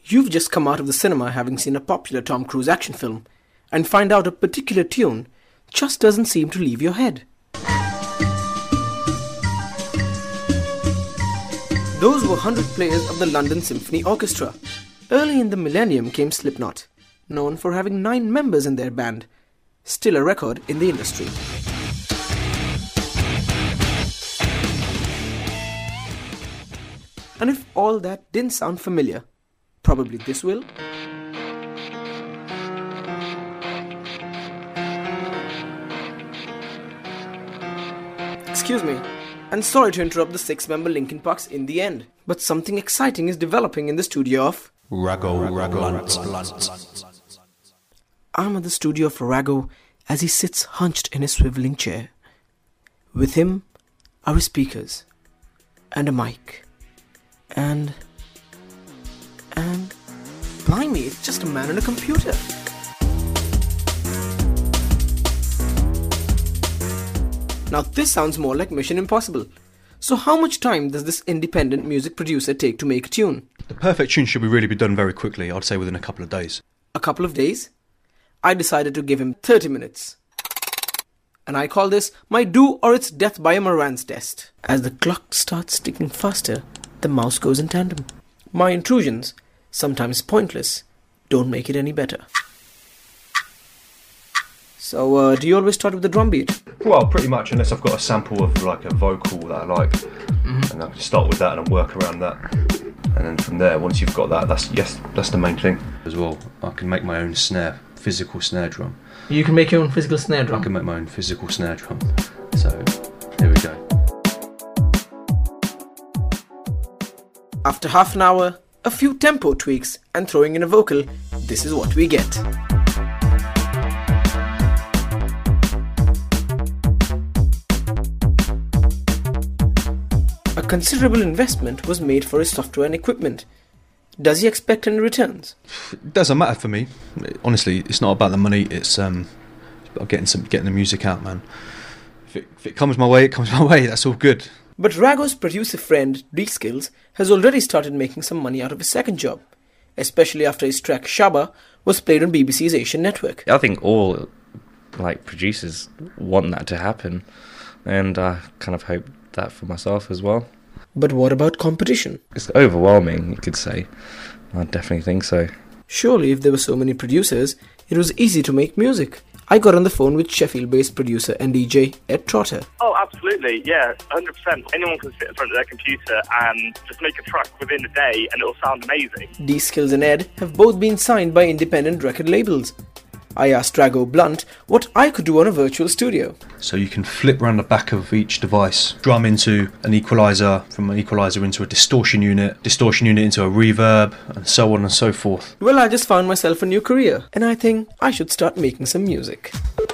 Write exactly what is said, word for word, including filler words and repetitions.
You've just come out of the cinema having seen a popular Tom Cruise action film and find out a particular tune just doesn't seem to leave your head. Those were one hundred players of the London Symphony Orchestra. Early in the millennium came Slipknot, known for having nine members in their band, still a record in the industry. And if all that didn't sound familiar, probably this will. Excuse me, and sorry to interrupt the six-member Linkin Parks in the end, but something exciting is developing in the studio of Raggo Blunt. I'm at the studio of Raggo as he sits hunched in his swiveling chair. With him are his speakers, and a mic, and... and... blimey, it's just a man and a computer. Now this sounds more like Mission Impossible. So how much time does this independent music producer take to make a tune? The perfect tune should be really be done very quickly, I'd say within a couple of days. A couple of days? I decided to give him thirty minutes. And I call this my do or it's death by a Moran's test. As the clock starts ticking faster, the mouse goes in tandem. My intrusions, sometimes pointless, don't make it any better. So, uh, do you always start with the drum beat? Well, pretty much, unless I've got a sample of like a vocal that I like, mm-hmm. and I can start with that and work around that. And then from there, once you've got that, that's yes, that's the main thing. As well, I can make my own snare, physical snare drum. You can make your own physical snare drum? I can make my own physical snare drum. So, here we go. After half an hour, a few tempo tweaks, and throwing in a vocal, this is what we get. A considerable investment was made for his software and equipment. Does he expect any returns? It doesn't matter for me. Honestly, it's not about the money. It's um, about getting some, getting the music out, man. If it, if it comes my way, it comes my way. That's all good. But Raggo's producer friend, D-Skills, has already started making some money out of his second job, especially after his track Shabba was played on B B C's Asian network. I think all like producers want that to happen, and I kind of hope that for myself as well. But what about competition? It's overwhelming, you could say. I definitely think so. Surely if there were so many producers, it was easy to make music. I got on the phone with Sheffield-based producer and D J Ed Trotter. Oh, absolutely, yeah, one hundred percent. Anyone can sit in front of their computer and just make a track within a day and it'll sound amazing. D-Skills and Ed have both been signed by independent record labels. I asked Raggo Blunt what I could do on a virtual studio. So you can flip around the back of each device, drum into an equalizer, from an equalizer into a distortion unit, distortion unit into a reverb, and so on and so forth. Well, I just found myself a new career, and I think I should start making some music.